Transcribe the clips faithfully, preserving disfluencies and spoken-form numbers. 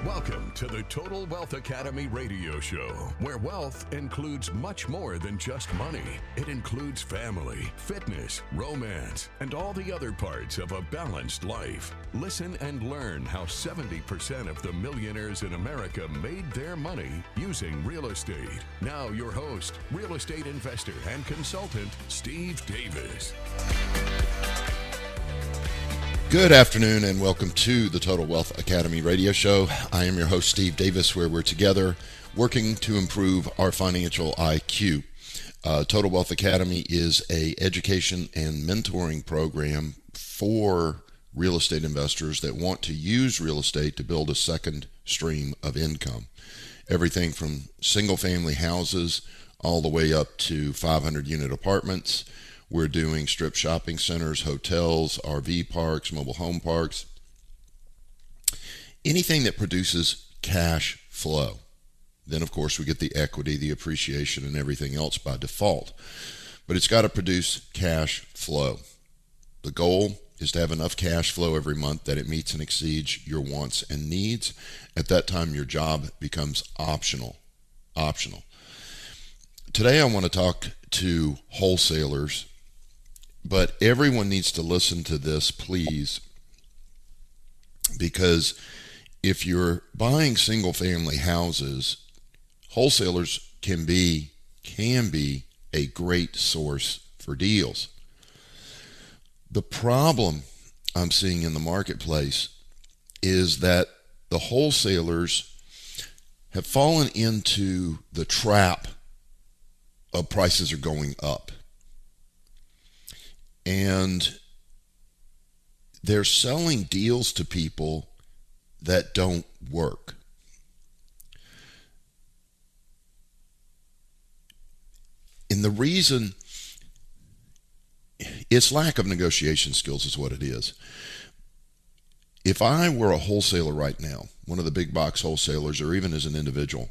Welcome to the Total Wealth Academy radio show, where wealth includes much more than just money. It includes family, fitness, romance, and all the other parts of a balanced life. Listen and learn how seventy percent of the millionaires in America made their money using real estate. Now your host, real estate investor and consultant, Steve Davis. Good afternoon and welcome to the Total Wealth Academy radio show. I am your host, Steve Davis, where we're together working to improve our financial I Q. Uh, Total Wealth Academy is a education and mentoring program for real estate investors that want to use real estate to build a second stream of income. Everything from single family houses all the way up to five hundred unit apartments. We're doing strip shopping centers, hotels, R V parks, mobile home parks, anything that produces cash flow. Then, of course, we get the equity, the appreciation, and everything else by default. But it's got to produce cash flow. The goal is to have enough cash flow every month that it meets and exceeds your wants and needs. At that time, your job becomes optional. Optional. Today, I want to talk to wholesalers. But everyone needs to listen to this, please, because if you're buying single-family houses, wholesalers can be can be a great source for deals. The problem I'm seeing in the marketplace is that the wholesalers have fallen into the trap of prices are going up. And they're selling deals to people that don't work. And the reason, it's lack of negotiation skills is what it is. If I were a wholesaler right now, one of the big box wholesalers, or even as an individual,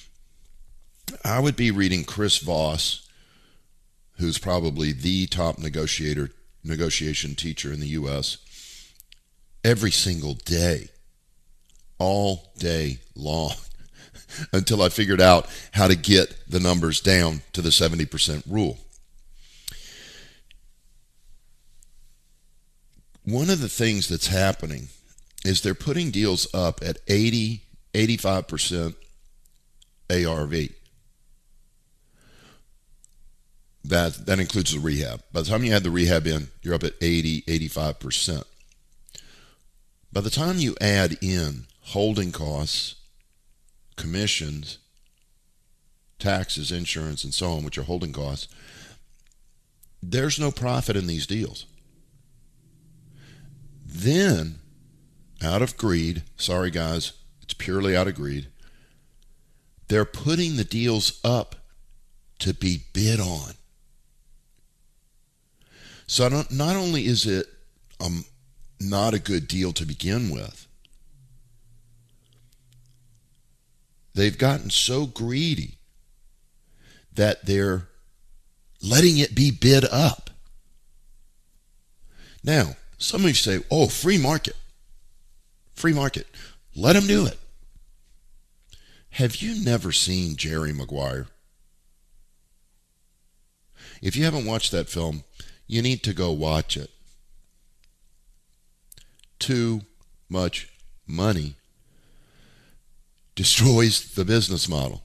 I would be reading Chris Voss, who's probably the top negotiator, negotiation teacher in the U S, every single day, all day long, until I figured out how to get the numbers down to the seventy percent rule. One of the things that's happening is they're putting deals up at eighty, eighty-five percent A R V. That that includes the rehab. By the time you add the rehab in, you're up at eighty, eighty-five percent. By the time you add in holding costs, commissions, taxes, insurance, and so on, which are holding costs, there's no profit in these deals. Then, out of greed, sorry guys, it's purely out of greed, they're putting the deals up to be bid on. So not, not only is it um, not a good deal to begin with, they've gotten so greedy that they're letting it be bid up. Now, some of you say, oh, free market. Free market. Let them do it. Have you never seen Jerry Maguire? If you haven't watched that film, you need to go watch it. Too much money destroys the business model.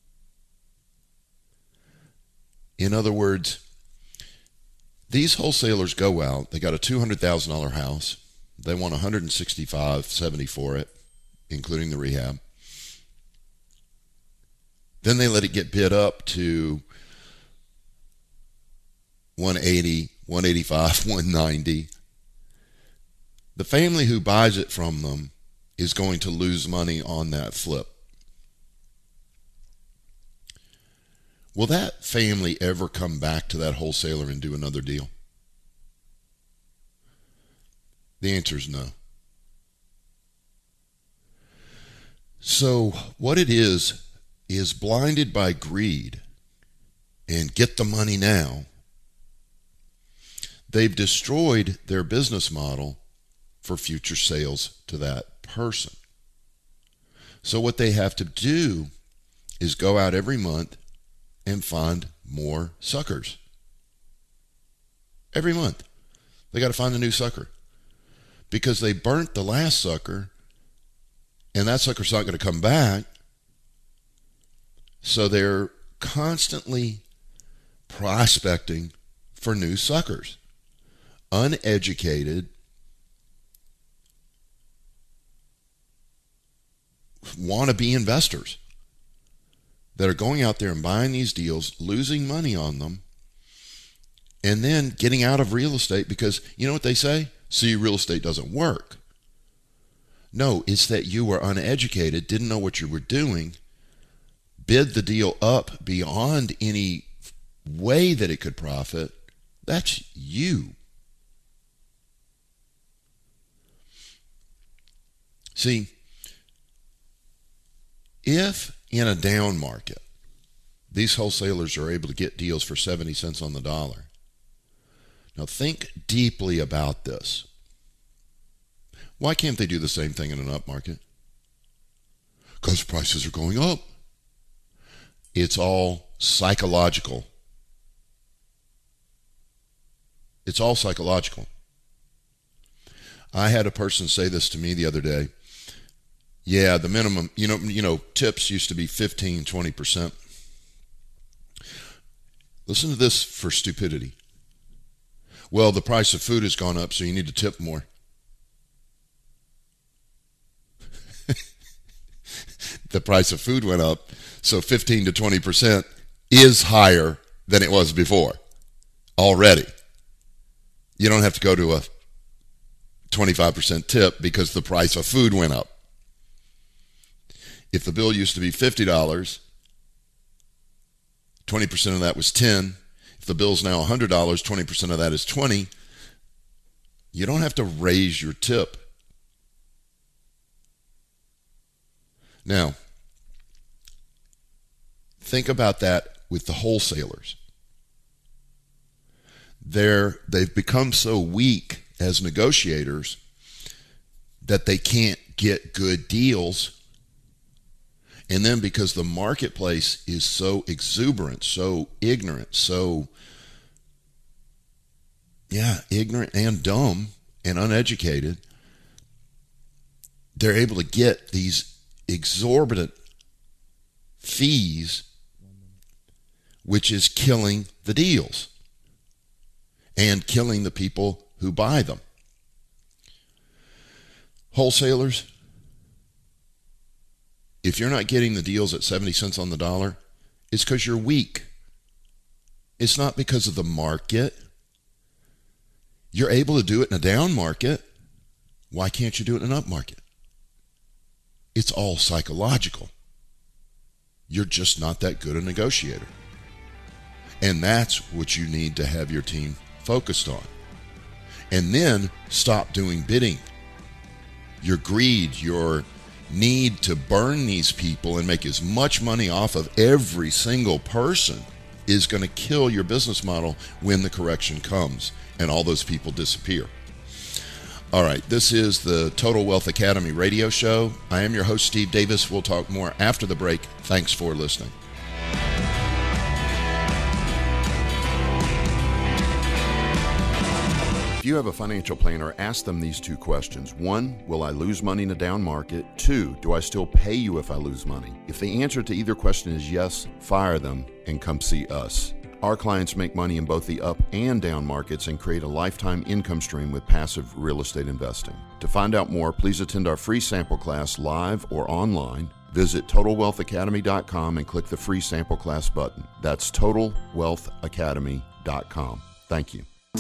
In other words, these wholesalers go out, they got a two hundred thousand dollars house, they want one hundred sixty-five thousand dollars, seventy thousand dollars for it, including the rehab. Then they let it get bid up to one eighty, one eighty-five, one ninety. The family who buys it from them is going to lose money on that flip. Will that family ever come back to that wholesaler and do another deal? The answer is no. So what it is, is blinded by greed and get the money now. They've destroyed their business model for future sales to that person. So what they have to do is go out every month and find more suckers. Every month. They got to find a new sucker. Because they burnt the last sucker, and that sucker's not going to come back. So they're constantly prospecting for new suckers. Uneducated, wannabe investors that are going out there and buying these deals, losing money on them, and then getting out of real estate because, you know what they say? See, real estate doesn't work. No, it's that you were uneducated, didn't know what you were doing, bid the deal up beyond any way that it could profit. That's you. See, if in a down market, these wholesalers are able to get deals for seventy cents on the dollar. Now think deeply about this. Why can't they do the same thing in an up market? Because prices are going up. It's all psychological. It's all psychological. I had a person say this to me the other day. Yeah, the minimum, you know, you know, tips used to be fifteen, twenty percent. Listen to this for stupidity. Well, the price of food has gone up, so you need to tip more. The price of food went up, so fifteen to twenty percent is higher than it was before already. You don't have to go to a twenty-five percent tip because the price of food went up. If the bill used to be fifty dollars, twenty percent of that was ten dollars. If the bill's now one hundred dollars, twenty percent of that is twenty dollars. You don't have to raise your tip. Now, think about that with the wholesalers. They're, they've become so weak as negotiators that they can't get good deals. And then because the marketplace is so exuberant, so ignorant, so, yeah, ignorant and dumb and uneducated, they're able to get these exorbitant fees, which is killing the deals and killing the people who buy them. Wholesalers, if you're not getting the deals at seventy cents on the dollar, it's because you're weak. It's not because of the market. You're able to do it in a down market. Why can't you do it in an up market? It's all psychological. You're just not that good a negotiator. And that's what you need to have your team focused on. And then stop doing bidding. Your greed, your need to burn these people and make as much money off of every single person is going to kill your business model when the correction comes and all those people disappear. All right, this is the Total Wealth Academy radio show. I am your host, Steve Davis. We'll talk more after the break. Thanks for listening. If you have a financial planner, ask them these two questions. One, will I lose money in a down market? Two, do I still pay you if I lose money? If the answer to either question is yes, fire them and come see us. Our clients make money in both the up and down markets and create a lifetime income stream with passive real estate investing. To find out more, please attend our free sample class live or online. Visit total wealth academy dot com and click the free sample class button. That's total wealth academy dot com. Thank you.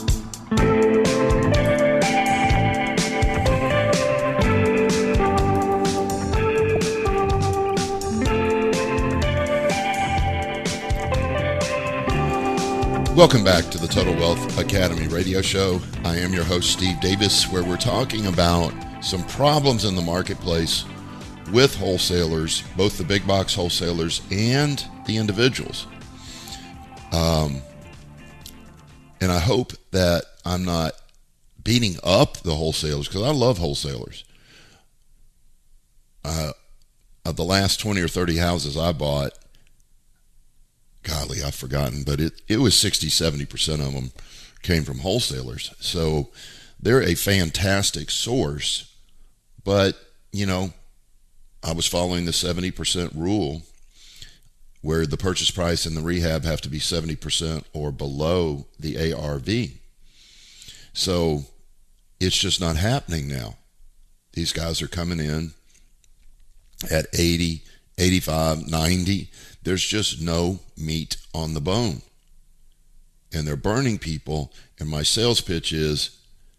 Welcome back to the Total Wealth Academy radio show. I am your host, Steve Davis, where we're talking about some problems in the marketplace with wholesalers, both the big box wholesalers and the individuals. Um, and I hope that I'm not beating up the wholesalers, because I love wholesalers. Uh, of the last twenty or thirty houses I bought, golly, I've forgotten, but it, it was sixty, seventy percent of them came from wholesalers. So they're a fantastic source, but, you know, I was following the seventy percent rule where the purchase price and the rehab have to be seventy percent or below the A R V. So it's just not happening now. These guys are coming in at eighty, eighty-five, ninety. There's just no meat on the bone. And they're burning people. And my sales pitch is,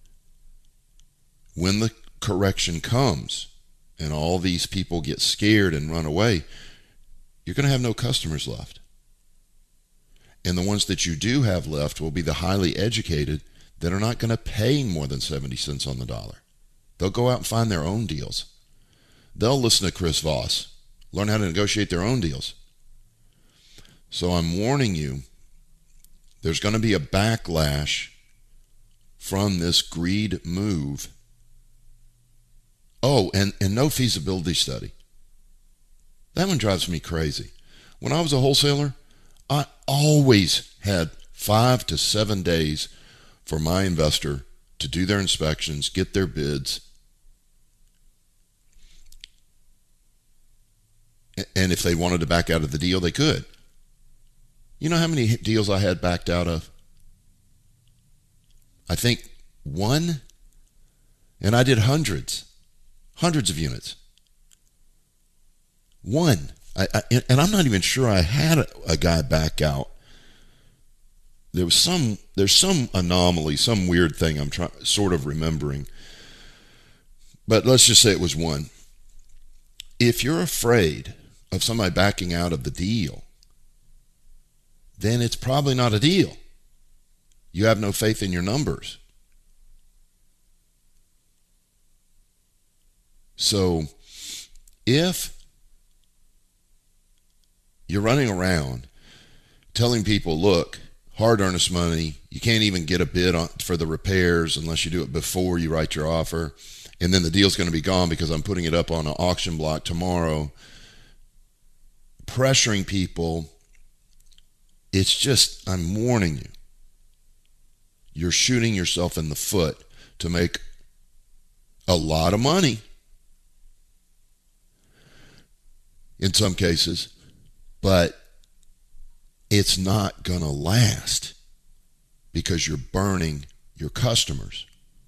when the correction comes and all these people get scared and run away, you're going to have no customers left. And the ones that you do have left will be the highly educated that are not going to pay more than seventy cents on the dollar. They'll go out and find their own deals. They'll listen to Chris Voss, learn how to negotiate their own deals. So I'm warning you, there's going to be a backlash from this greed move. Oh, and, and no feasibility study. That one drives me crazy. When I was a wholesaler, I always had five to seven days for my investor to do their inspections, get their bids. And if they wanted to back out of the deal, they could. You know how many deals I had backed out of? I think one, and I did hundreds, hundreds of units. One. I, I, and I'm not even sure I had a, a guy back out. There was some, there's some anomaly, some weird thing I'm trying, sort of remembering. But let's just say it was one. If you're afraid of somebody backing out of the deal, then it's probably not a deal. You have no faith in your numbers. So if you're running around telling people, look, hard earnest money, you can't even get a bid on, for the repairs unless you do it before you write your offer, and then the deal's going to be gone because I'm putting it up on an auction block tomorrow, pressuring people, it's just, I'm warning you, you're shooting yourself in the foot to make a lot of money in some cases, but it's not going to last because you're burning your customers,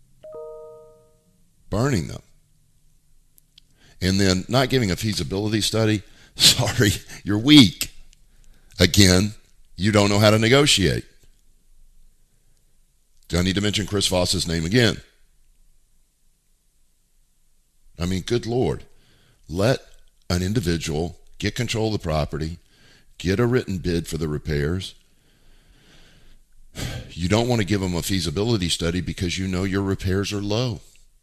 burning them. And then not giving a feasibility study, sorry, you're weak. Again, you don't know how to negotiate. Do I need to mention Chris Voss's name again? I mean, good Lord. Let an individual get control of the property, get a written bid for the repairs. You don't want to give them a feasibility study because you know your repairs are low.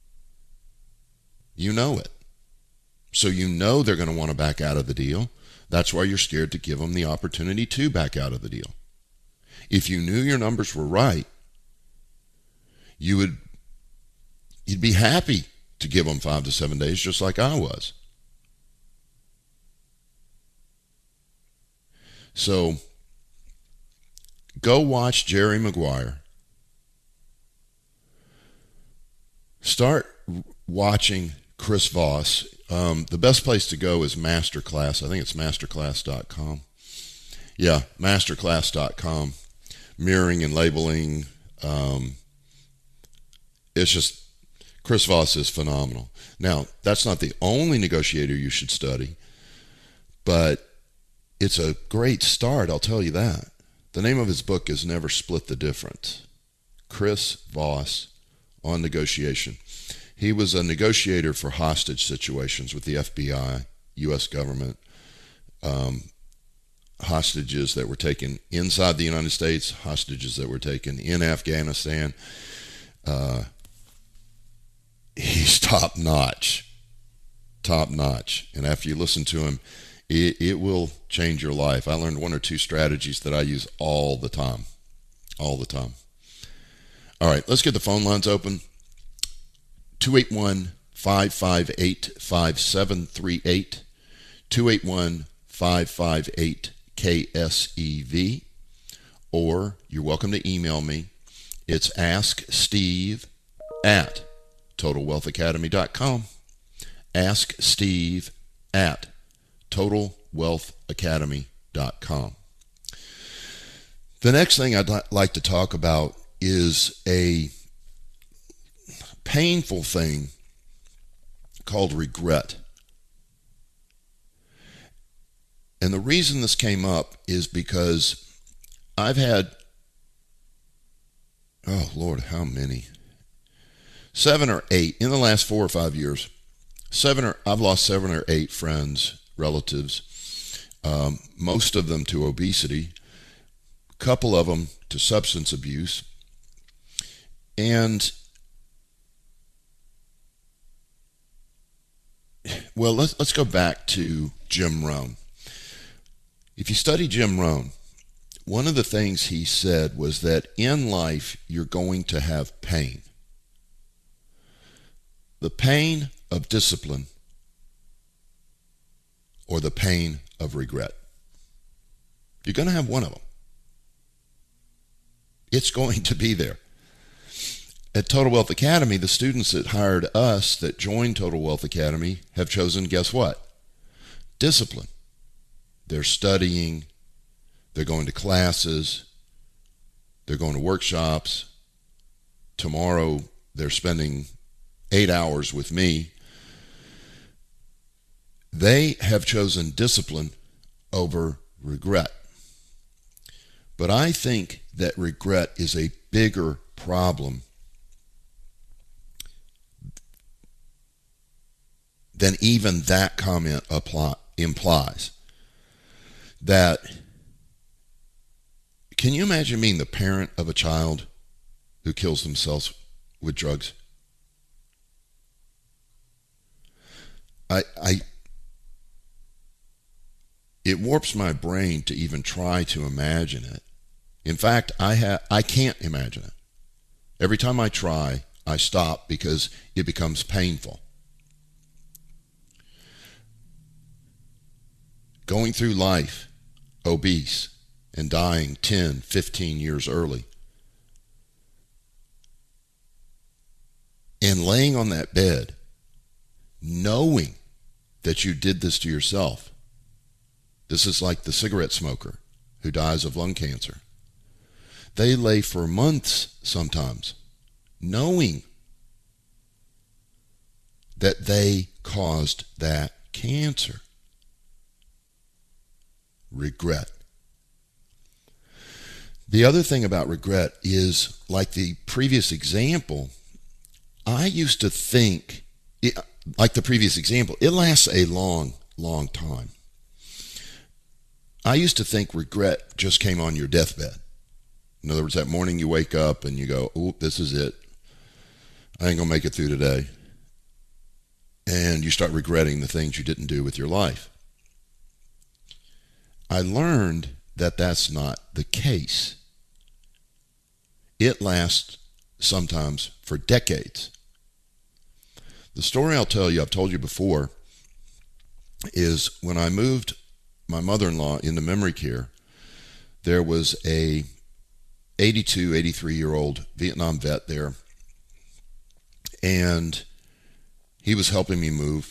You know it. So you know they're going to want to back out of the deal. That's why you're scared to give them the opportunity to back out of the deal. If you knew your numbers were right, you would, you'd be happy to give them five to seven days just like I was. So go watch Jerry Maguire. Start watching Chris Voss. Um, the best place to go is Masterclass. I think it's masterclass dot com. Yeah, masterclass dot com. Mirroring and labeling. Um, it's just, Chris Voss is phenomenal. Now, that's not the only negotiator you should study, but it's a great start, I'll tell you that. The name of his book is Never Split the Difference. Chris Voss on negotiation. He was a negotiator for hostage situations with the F B I, U S government, um, hostages that were taken inside the United States, hostages that were taken in Afghanistan. Uh, he's top notch, top notch. And after you listen to him, it, it will change your life. I learned one or two strategies that I use all the time, all the time. All right, let's get the phone lines open. two eight one, five five eight, five seven three eight. two eight one, five five eight, K S E V, or you're welcome to email me. It's asksteve at total wealth academy dot com. Asksteve at total wealth academy dot com. The next thing I'd li- like to talk about is a painful thing called regret. And the reason this came up is because I've had, oh Lord, how many? Seven or eight in the last four or five years. Seven or I've lost seven or eight friends, relatives, um, most of them to obesity, a couple of them to substance abuse, and well, let's let's go back to Jim Rohn. If you study Jim Rohn, one of the things he said was that in life you're going to have pain. The pain of discipline or the pain of regret. You're going to have one of them. It's going to be there. At Total Wealth Academy, the students that hired us, that joined Total Wealth Academy, have chosen, guess what? Discipline. They're studying, they're going to classes, they're going to workshops. Tomorrow, they're spending eight hours with me. They have chosen discipline over regret. But I think that regret is a bigger problem than even that comment apply, implies. That, can you imagine being the parent of a child who kills themselves with drugs? I, I, it warps my brain to even try to imagine it. In fact, I ha- I can't imagine it. Every time I try, I stop because it becomes painful. Going through life obese and dying ten, fifteen years early, and laying on that bed knowing that you did this to yourself. This is like the cigarette smoker who dies of lung cancer. They lay for months sometimes knowing that they caused that cancer. Regret. The other thing about regret is, like the previous example, I used to think, it, like the previous example, it lasts a long, long time. I used to think regret just came on your deathbed. In other words, that morning you wake up and you go, oh, this is it. I ain't going to make it through today. And you start regretting the things you didn't do with your life. I learned that that's not the case. It lasts sometimes for decades. The story I'll tell you, I've told you before, is when I moved my mother-in-law into memory care, there was a eighty-two, eighty-three-year-old Vietnam vet there, and he was helping me move,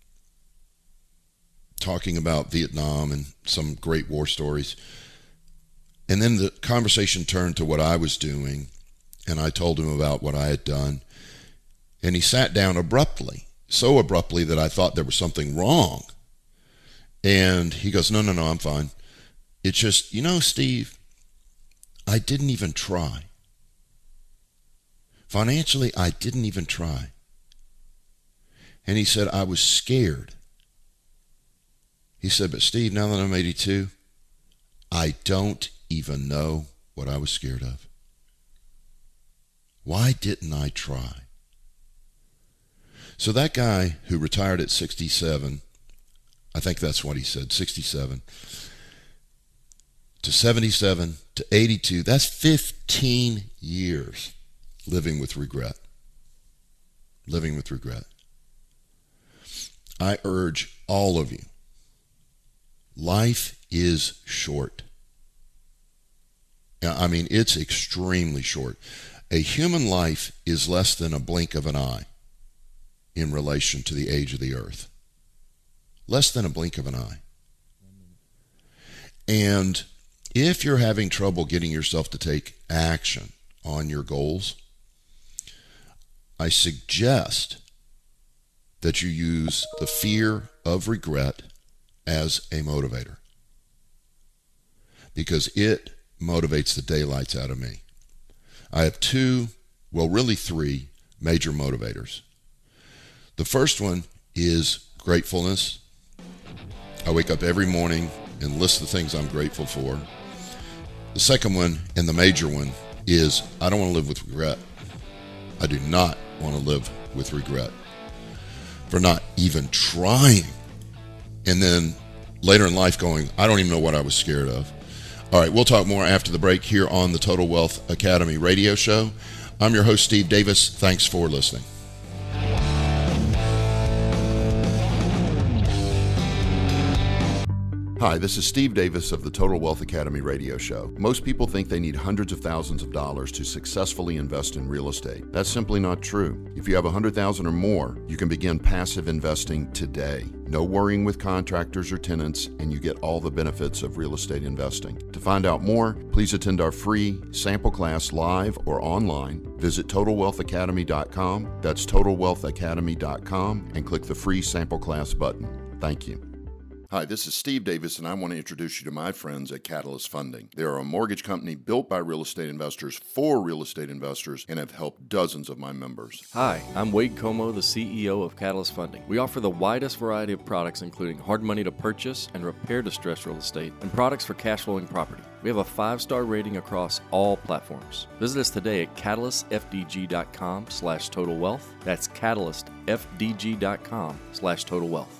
talking about Vietnam and some great war stories. And then the conversation turned to what I was doing, and I told him about what I had done. And he sat down abruptly, so abruptly that I thought there was something wrong. And he goes, no, no, no, I'm fine. It's just, you know, Steve, I didn't even try. Financially, I didn't even try. And he said, I was scared. He said, but Steve, now that I'm eighty-two, I don't even know what I was scared of. Why didn't I try? So that guy who retired at sixty-seven, I think that's what he said, sixty-seven, to seventy-seven, to eighty-two, that's fifteen years living with regret. Living with regret. I urge all of you, life is short. I mean, it's extremely short. A human life is less than a blink of an eye in relation to the age of the earth. Less than a blink of an eye. And if you're having trouble getting yourself to take action on your goals, I suggest that you use the fear of regret as a motivator, because it motivates the daylights out of me. I have two, well, really three major motivators. The first one is gratefulness. I wake up every morning and list the things I'm grateful for. The second one, and the major one, is I don't want to live with regret. I do not want to live with regret for not even trying. And then later in life going, I don't even know what I was scared of. All right, we'll talk more after the break here on the Total Wealth Academy radio show. I'm your host, Steve Davis. Thanks for listening. Hi, this is Steve Davis of the Total Wealth Academy radio show. Most people think they need hundreds of thousands of dollars to successfully invest in real estate. That's simply not true. If you have one hundred thousand dollars or more, you can begin passive investing today. No worrying with contractors or tenants, and you get all the benefits of real estate investing. To find out more, please attend our free sample class live or online. Visit total wealth academy dot com. That's total wealth academy dot com, and click the free sample class button. Thank you. Hi, this is Steve Davis, and I want to introduce you to my friends at Catalyst Funding. They are a mortgage company built by real estate investors for real estate investors and have helped dozens of my members. Hi, I'm Wade Como, the C E O of Catalyst Funding. We offer the widest variety of products, including hard money to purchase and repair distressed real estate, and products for cash flowing property. We have a five-star rating across all platforms. Visit us today at catalyst f d g dot com slash total wealth. That's catalyst f d g dot com slash total wealth.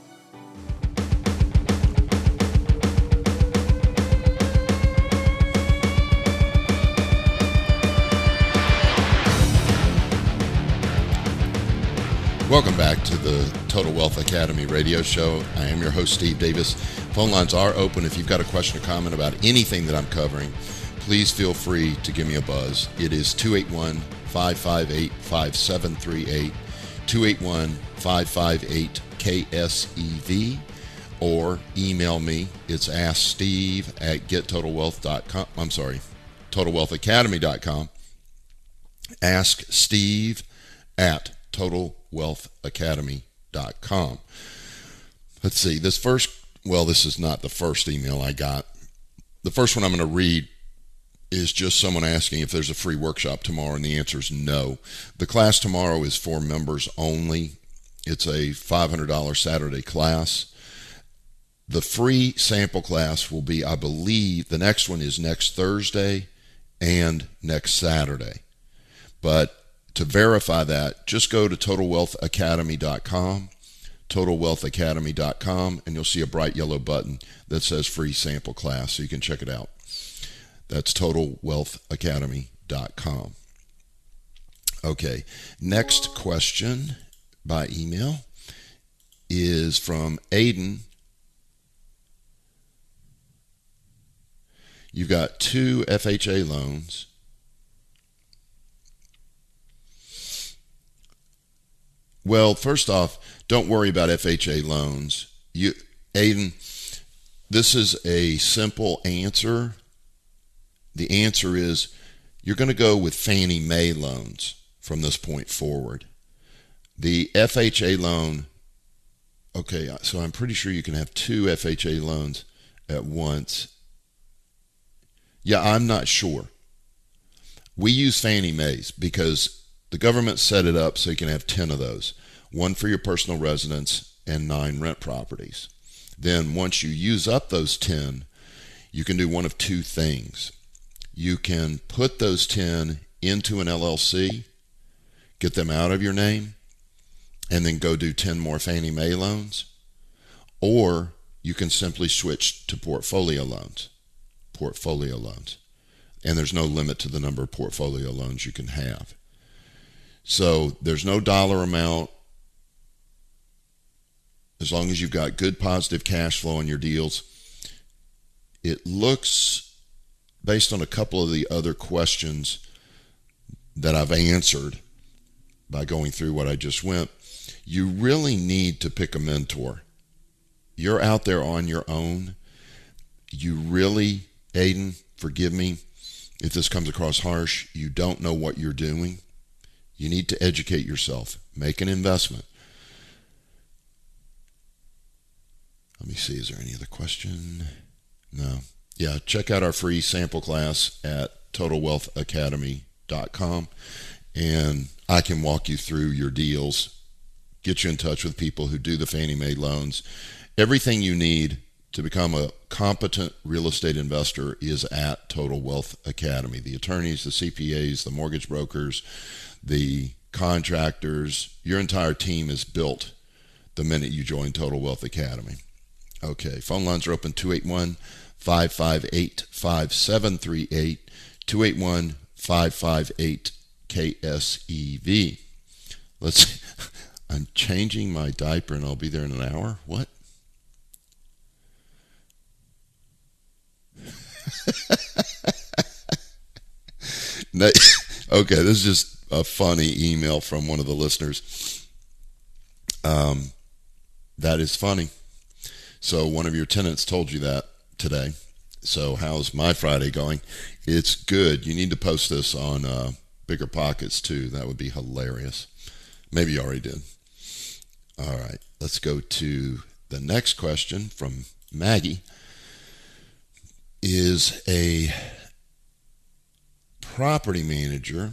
Welcome back to the Total Wealth Academy radio show. I am your host, Steve Davis. Phone lines are open. If you've got a question or comment about anything that I'm covering, please feel free to give me a buzz. It is two eight one, five five eight, five seven three eight, two eight one, five five eight, K S E V, or email me. It's asksteve at get total wealth dot com. I'm sorry, total wealth academy dot com. Ask Steve at total wealth academy dot com. Let's see, this first, well, this is not the first email I got. The first one I'm going to read is just someone asking if there's a free workshop tomorrow, and the answer is no. The class tomorrow is for members only. It's a five hundred dollars Saturday class. The free sample class will be, I believe, the next one is next Thursday and next Saturday. But to verify that, just go to total wealth academy dot com, total wealth academy dot com, and you'll see a bright yellow button that says free sample class, so you can check it out. That's total wealth academy dot com. Okay, next question by email is from Aiden. You've got two F H A loans. Well, first off, don't worry about F H A loans. You, Aiden, this is a simple answer. The answer is you're going to go with Fannie Mae loans from this point forward. The F H A loan, okay, so I'm pretty sure you can have two F H A loans at once. Yeah, I'm not sure. We use Fannie Mae's because the government set it up so you can have ten of those, one for your personal residence and nine rent properties. Then once you use up those ten, you can do one of two things. You can put those ten into an L L C, get them out of your name, and then go do ten more Fannie Mae loans, or you can simply switch to portfolio loans. Portfolio loans. And there's no limit to the number of portfolio loans you can have. So there's no dollar amount. As long as you've got good positive cash flow on your deals, it looks, based on a couple of the other questions that I've answered by going through what I just went, you really need to pick a mentor. You're out there on your own. You really, Aiden, forgive me if this comes across harsh, you don't know what you're doing. You need to educate yourself. Make an investment. Let me see, is there any other question? No. Yeah, check out our free sample class at total wealth academy dot com, and I can walk you through your deals, get you in touch with people who do the Fannie Mae loans. Everything you need to become a competent real estate investor is at Total Wealth Academy. The attorneys, the C P As, the mortgage brokers, the contractors, your entire team is built the minute you join Total Wealth Academy. Okay, phone lines are open, two eight one, five five eight, five seven three eight, two eight one, five five eight, K S E V. Let's, I'm changing my diaper and I'll be there in an hour? What? Okay, this is just a funny email from one of the listeners. Um, that is funny. So one of your tenants told you that today. So how's my Friday going? It's good. You need to post this on uh, Bigger Pockets too. That would be hilarious. Maybe you already did. All right, let's go to the next question from Maggie. Is a property manager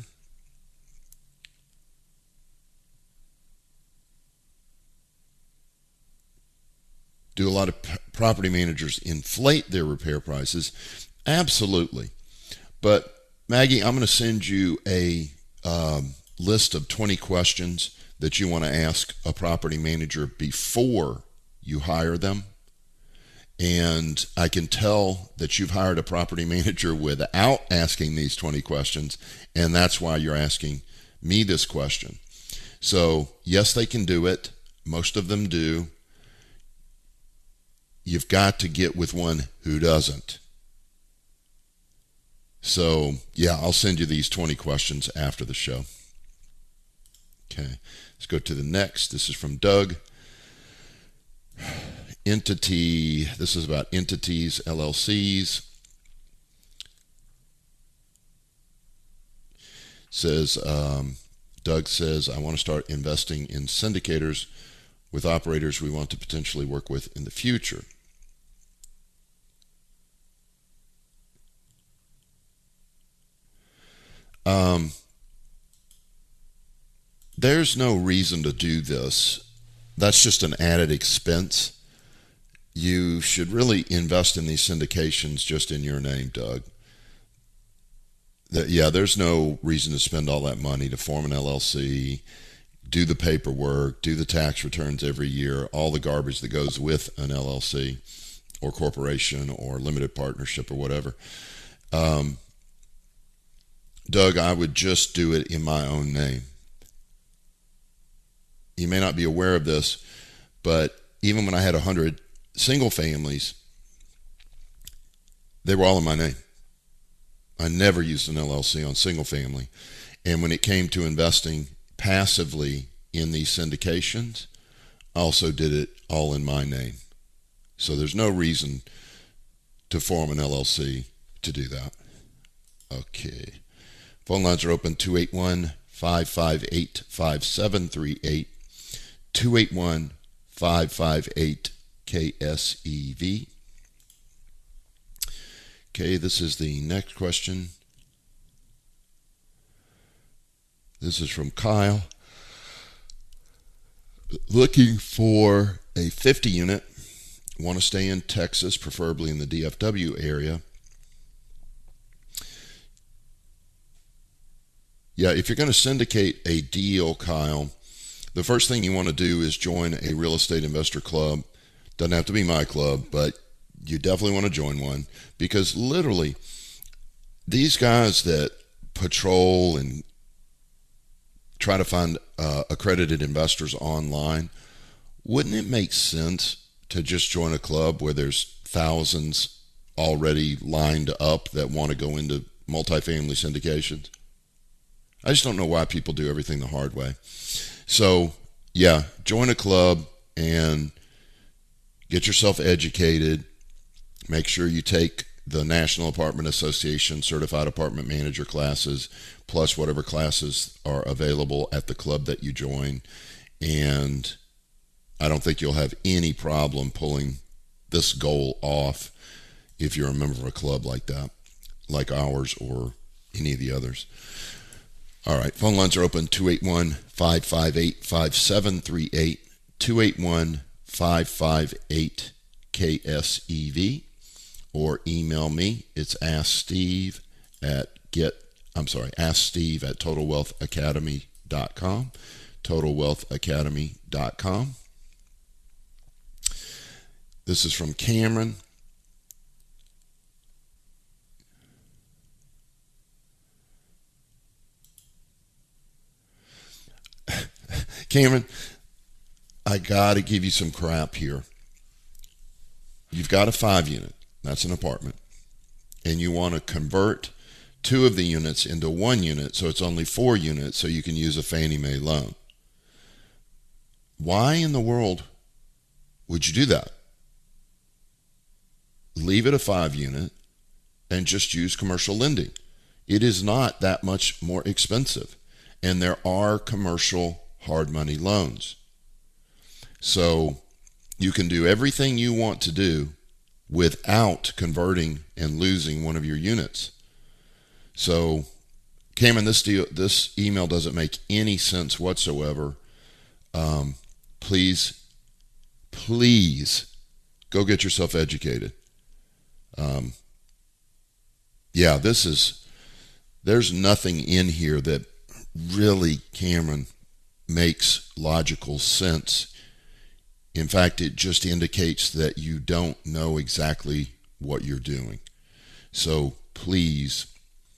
do a lot of p- property managers inflate their repair prices? Absolutely. But Maggie, I'm going to send you a um, list of twenty questions that you want to ask a property manager before you hire them. And I can tell that you've hired a property manager without asking these twenty questions, and that's why you're asking me this question. So, yes, they can do it. Most of them do. You've got to get with one who doesn't. So, yeah, I'll send you these twenty questions after the show. Okay, let's go to the next. This is from Doug. Entity, this is about entities, L L Cs. Says, um, Doug says, I want to start investing in syndicators with operators we want to potentially work with in the future. Um, there's no reason to do this. That's just an added expense. You should really invest in these syndications just in your name, Doug. That, yeah, there's no reason to spend all that money to form an L L C, do the paperwork, do the tax returns every year, all the garbage that goes with an L L C or corporation or limited partnership or whatever. Um, Doug, I would just do it in my own name. You may not be aware of this, but even when I had one hundred single families, they were all in my name. I never used an L L C on single family. And when it came to investing passively in these syndications, I also did it all in my name. So there's no reason to form an L L C to do that. Okay. Phone lines are open, two eight one, five five eight, five seven three eight, two eight one, five five eight, K S E V. Okay, this is the next question. This is from Kyle. Looking for a fifty unit. Want to stay in Texas, preferably in the D F W area. Yeah, if you're going to syndicate a deal, Kyle, the first thing you want to do is join a real estate investor club. Doesn't have to be my club, but you definitely want to join one, because literally these guys that patrol and try to find uh, accredited investors online, wouldn't it make sense to just join a club where there's thousands already lined up that want to go into multifamily syndications. I just don't know why people do everything the hard way. So, yeah, join a club and get yourself educated. Make sure you take the National Apartment Association Certified Apartment Manager classes, plus whatever classes are available at the club that you join. And I don't think you'll have any problem pulling this goal off if you're a member of a club like that, like ours or any of the others. All right, phone lines are open, two eight one, five five eight, five seven three eight, two eight one, five five eight, K S E V, or email me. It's asksteve at get, I'm sorry, asksteve at total wealth academy dot com, total wealth academy dot com. This is from Cameron. Cameron, I got to give you some crap here. You've got a five unit. That's an apartment. And you want to convert two of the units into one unit, so it's only four units, so you can use a Fannie Mae loan. Why in the world would you do that? Leave it a five unit and just use commercial lending. It is not that much more expensive. And there are commercial hard money loans. So you can do everything you want to do without converting and losing one of your units. So, Cameron, this deal, this email doesn't make any sense whatsoever. Um, please, please go get yourself educated. Um, yeah, this is, there's nothing in here that really, Cameron, makes logical sense. In fact, it just indicates that you don't know exactly what you're doing. So please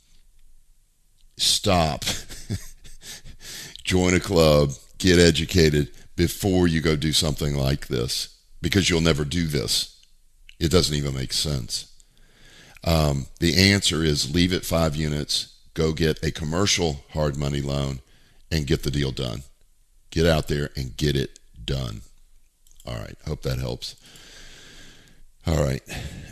stop, join a club, get educated before you go do something like this, because you'll never do this. It doesn't even make sense. Um, the answer is leave it five units, go get a commercial hard money loan, and get the deal done. Get out there and get it done. All right. Hope that helps. All right.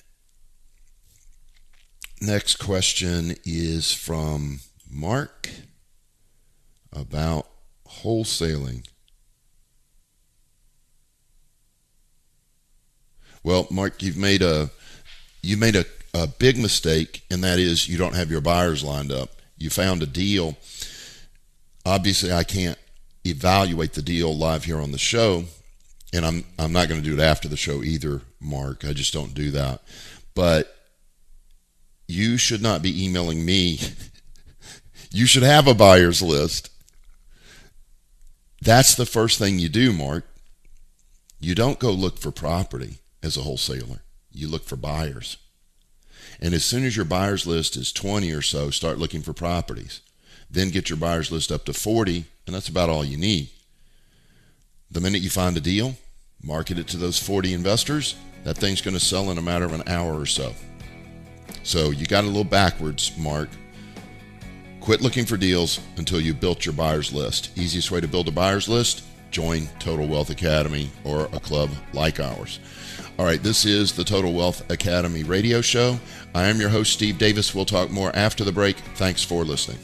Next question is from Mark about wholesaling. Well, Mark, you've made a you made a, a big mistake, and that is you don't have your buyers lined up. You found a deal. Obviously, I can't evaluate the deal live here on the show, and I'm I'm not going to do it after the show either, Mark. I just don't do that. But you should not be emailing me. You should have a buyer's list. That's the first thing you do, Mark. You don't go look for property as a wholesaler. You look for buyers. And as soon as your buyer's list is twenty or so, start looking for properties. Then get your buyer's list up to forty, and that's about all you need. The minute you find a deal, market it to those forty investors. That thing's going to sell in a matter of an hour or so. So you got a little backwards, Mark. Quit looking for deals until you built your buyer's list. Easiest way to build a buyer's list, join Total Wealth Academy or a club like ours. All right, this is the Total Wealth Academy radio show. I am your host, Steve Davis. We'll talk more after the break. Thanks for listening.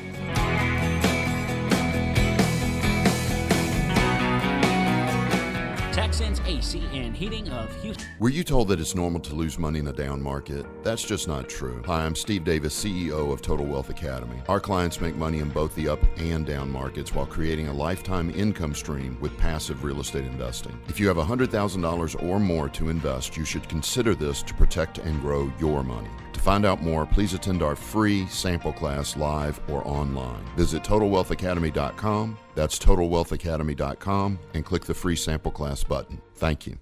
Texans A C and Heating of Houston. Were you told that it's normal to lose money in a down market? That's just not true. Hi, I'm Steve Davis, C E O of Total Wealth Academy. Our clients make money in both the up and down markets while creating a lifetime income stream with passive real estate investing. If you have one hundred thousand dollars or more to invest, you should consider this to protect and grow your money. To find out more, please attend our free sample class live or online. Visit total wealth academy dot com. That's total wealth academy dot com and click the free sample class button. Thank you.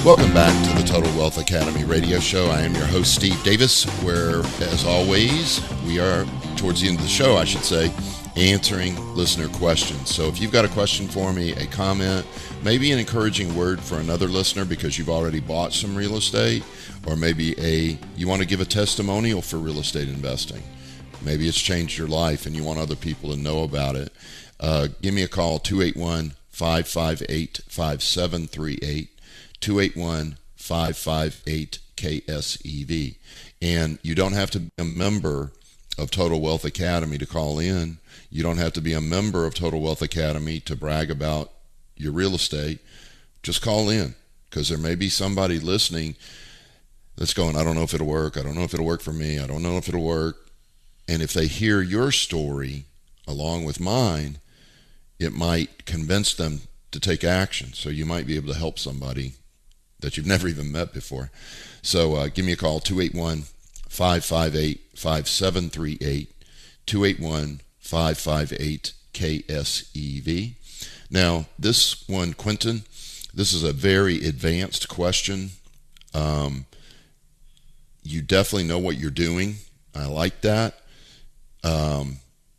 Welcome back to the Total Wealth Academy radio show. I am your host, Steve Davis, where, as always, we are, towards the end of the show, I should say, answering listener questions. So if you've got a question for me, a comment, maybe an encouraging word for another listener because you've already bought some real estate, or maybe a you want to give a testimonial for real estate investing. Maybe it's changed your life and you want other people to know about it. Uh, give me a call, two eight one, five five eight, five seven three eight. two eight one, five five eight, K S E V. And you don't have to be a member of Total Wealth Academy to call in. You don't have to be a member of Total Wealth Academy to brag about your real estate. Just call in, because there may be somebody listening that's going, I don't know if it'll work. I don't know if it'll work for me. I don't know if it'll work. And if they hear your story along with mine, it might convince them to take action. So you might be able to help somebody that you've never even met before. So uh, give me a call, two eight one, five five eight, five seven three eight, two eight one, five five eight, K S E V. Now, this one, Quentin, this is a very advanced question. Um, you definitely know what you're doing. I like that. Um,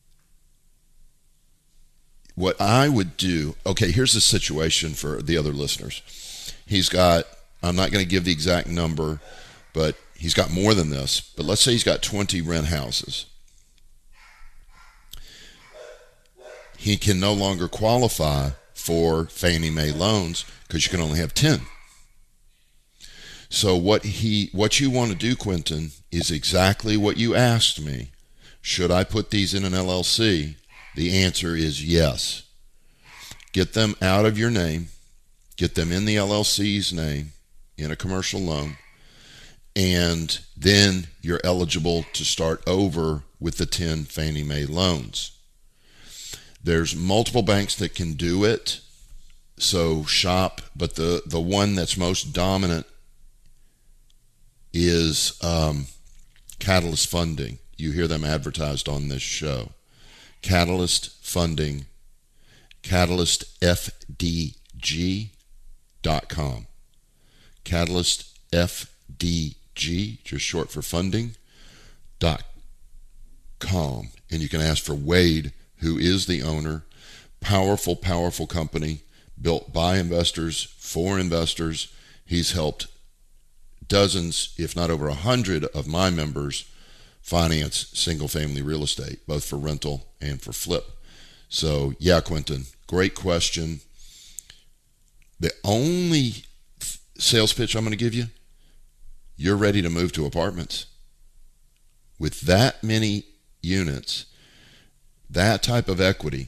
what I would do, okay, here's the situation for the other listeners. He's got, I'm not going to give the exact number, but he's got more than this. But let's say he's got twenty rent houses. He can no longer qualify for Fannie Mae loans because you can only have ten. So what he, what you want to do, Quentin, is exactly what you asked me. Should I put these in an L L C? The answer is yes. Get them out of your name. Get them in the L L C's name in a commercial loan. And then you're eligible to start over with the ten Fannie Mae loans. There's multiple banks that can do it. So shop, but the, the one that's most dominant is um, Catalyst Funding. You hear them advertised on this show. Catalyst Funding, Catalyst F D G dot com. Catalyst F D G, just short for funding, dot com. And you can ask for Wade, who is the owner. Powerful, powerful company built by investors for investors. He's helped dozens, if not over a hundred of my members finance single-family real estate, both for rental and for flip. So, yeah, Quentin, great question. The only sales pitch I'm going to give you, you're ready to move to apartments. With that many units, that type of equity,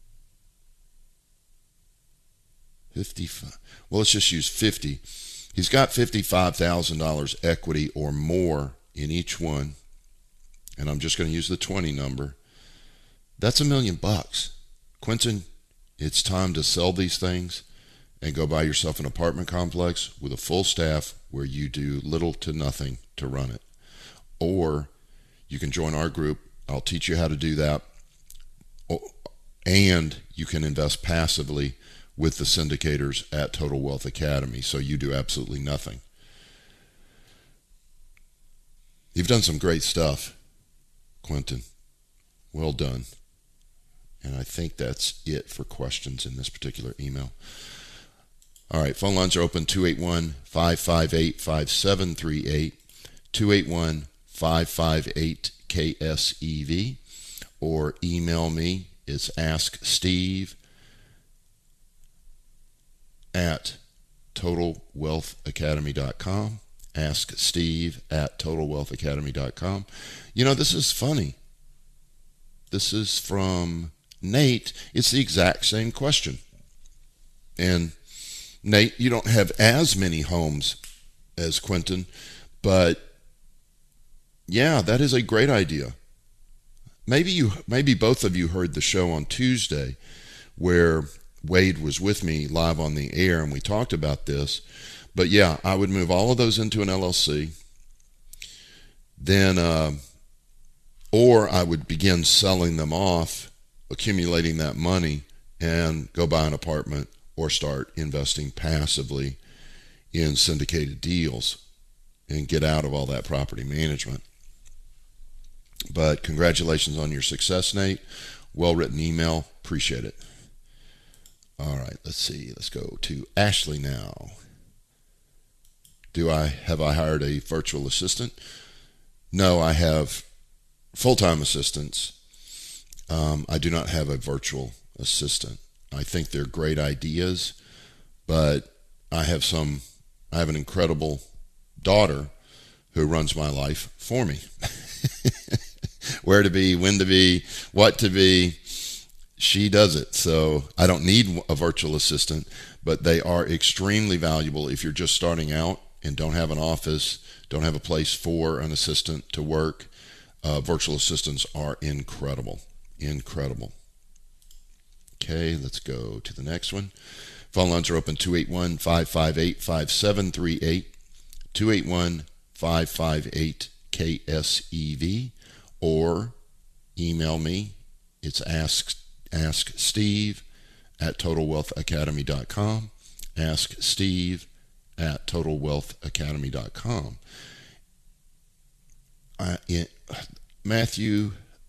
fifty-five, well, let's just use fifty. He's got fifty-five thousand dollars equity or more in each one. And I'm just going to use the twenty number. That's a million bucks. Quentin, it's time to sell these things and go buy yourself an apartment complex with a full staff where you do little to nothing to run it. Or you can join our group. I'll teach you how to do that. And you can invest passively with the syndicators at Total Wealth Academy, so you do absolutely nothing. You've done some great stuff, Quentin. Well done. And I think that's it for questions in this particular email. All right, phone lines are open, two eight one, five five eight, five seven three eight, two eight one, five five eight, K S E V, or email me. It's ask steve at total wealth academy dot com. Ask Steve at total wealth academy dot com. You know, this is funny. This is from Nate. It's the exact same question. And Nate, you don't have as many homes as Quentin, but yeah, that is a great idea. Maybe you, maybe both of you heard the show on Tuesday where Wade was with me live on the air and we talked about this. But yeah, I would move all of those into an L L C. Then, uh, or I would begin selling them off, accumulating that money, and go buy an apartment or start investing passively in syndicated deals and get out of all that property management. But congratulations on your success, Nate. Well-written email. Appreciate it. All right, let's see. Let's go to Ashley now. Do I have I hired a virtual assistant? No, I have full-time assistants. Um, I do not have a virtual assistant. I think they're great ideas, but I have some, I have an incredible daughter who runs my life for me. Where to be, when to be, what to be. She does it. So I don't need a virtual assistant, but they are extremely valuable if you're just starting out and don't have an office, don't have a place for an assistant to work. Uh, virtual assistants are incredible. Incredible. Okay, let's go to the next one. Phone lines are open two eight one, five five eight, five seven three eight, two eight one, five five eight, K S E V, or email me. It's ask, ask Steve at total wealth academy dot com. Ask Steve at total wealth academy dot com. Uh, it, Matthew,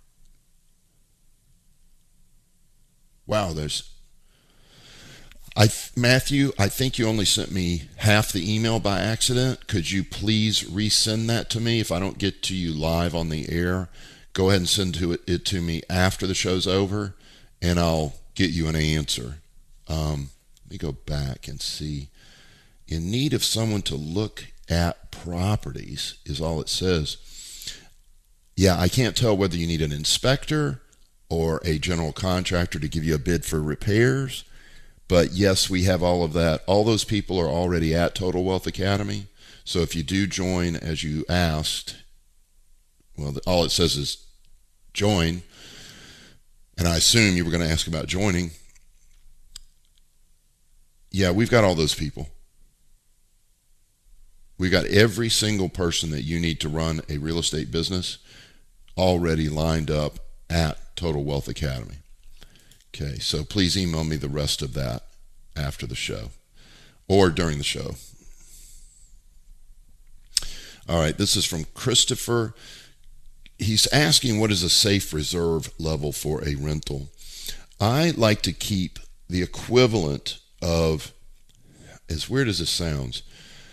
wow, there's, I Matthew, I think you only sent me half the email by accident. Could you please resend that to me? If I don't get to you live on the air, go ahead and send to it, it to me after the show's over, and I'll get you an answer. Um, let me go back and see. In need of someone to look at properties is all it says. Yeah, I can't tell whether you need an inspector or a general contractor to give you a bid for repairs. But yes, we have all of that. All those people are already at Total Wealth Academy. So if you do join as you asked, well, all it says is join. And I assume you were going to ask about joining. Yeah, we've got all those people. We've got every single person that you need to run a real estate business already lined up at Total Wealth Academy. Okay, so please email me the rest of that after the show or during the show. All right, this is from Christopher. He's asking, what is a safe reserve level for a rental? I like to keep the equivalent of, as weird as this sounds,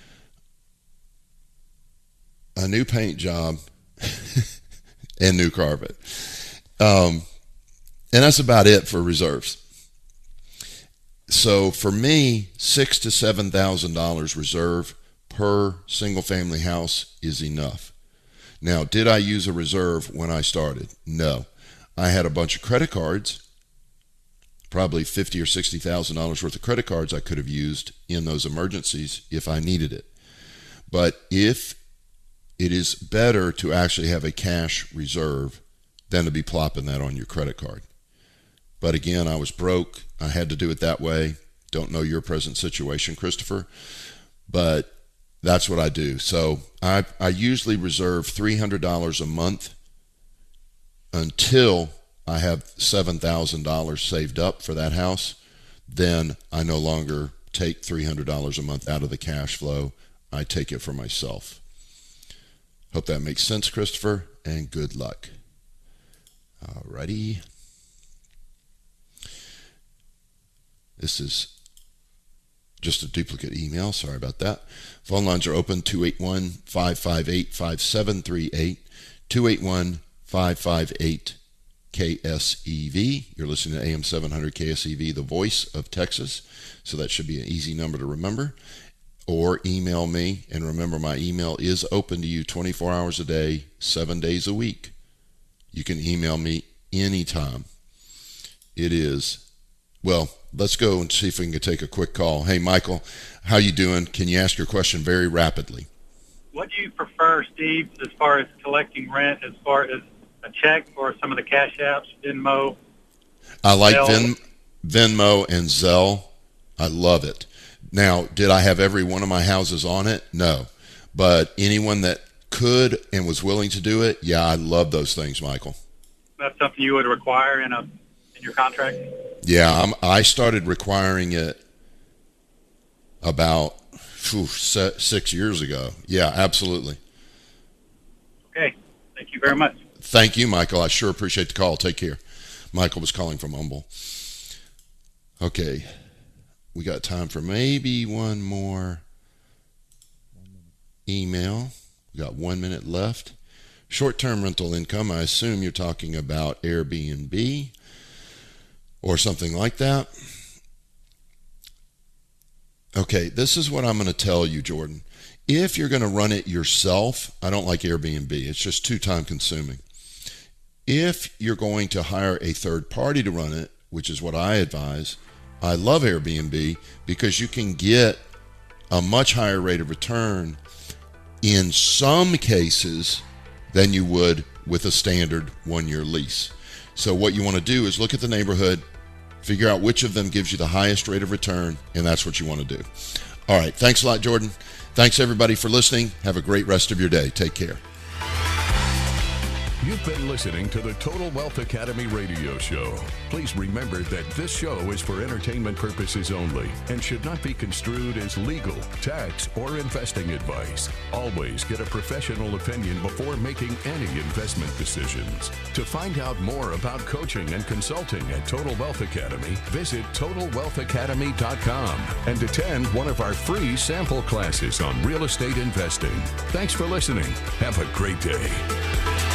a new paint job and new carpet. Um, and that's about it for reserves. So for me, six to seven thousand dollars reserve per single family house is enough. Now, did I use a reserve when I started? No. I had a bunch of credit cards, probably fifty or sixty thousand dollars worth of credit cards I could have used in those emergencies if I needed it. But if it is better to actually have a cash reserve than to be plopping that on your credit card. But again, I was broke. I had to do it that way. Don't know your present situation, Christopher, but that's what I do. So I, I usually reserve three hundred dollars a month until I have seven thousand dollars saved up for that house. Then I no longer take three hundred dollars a month out of the cash flow. I take it for myself. Hope that makes sense, Christopher, and good luck. Alrighty. This is just a duplicate email. Sorry about that. Phone lines are open, two eight one, five five eight, five seven three eight, two eight one, five five eight, K S E V. You're listening to A M seven hundred K S E V, the voice of Texas. So that should be an easy number to remember. Or email me, and remember my email is open to you twenty-four hours a day, seven days a week. You can email me anytime. It is, well, let's go and see if we can take a quick call. Hey, Michael, how you doing? Can you ask your question very rapidly? What do you prefer, Steve, as far as collecting rent, as far as a check or some of the cash apps, Venmo? I like Zelle? Ven, Venmo and Zelle. I love it. Now, did I have every one of my houses on it? No. But anyone that could and was willing to do it, yeah, I love those things, Michael. That's something you would require in a in your contract? Yeah, I'm, I started requiring it about whew, six years ago. Yeah, absolutely. Okay. Thank you very much. Thank you, Michael. I sure appreciate the call. Take care. Michael was calling from Humble. Okay. We got time for maybe one more email. We got one minute left. Short-term rental income, I assume you're talking about Airbnb or something like that. Okay, this is what I'm going to tell you, Jordan. If you're going to run it yourself, I don't like Airbnb. It's just too time consuming. If you're going to hire a third party to run it, which is what I advise, I love Airbnb because you can get a much higher rate of return in some cases than you would with a standard one-year lease. So what you want to do is look at the neighborhood, figure out which of them gives you the highest rate of return, and that's what you want to do. All right. Thanks a lot, Jordan. Thanks, everybody, for listening. Have a great rest of your day. Take care. You've been listening to the Total Wealth Academy radio show. Please remember that this show is for entertainment purposes only and should not be construed as legal, tax, or investing advice. Always get a professional opinion before making any investment decisions. To find out more about coaching and consulting at Total Wealth Academy, visit total wealth academy dot com and attend one of our free sample classes on real estate investing. Thanks for listening. Have a great day.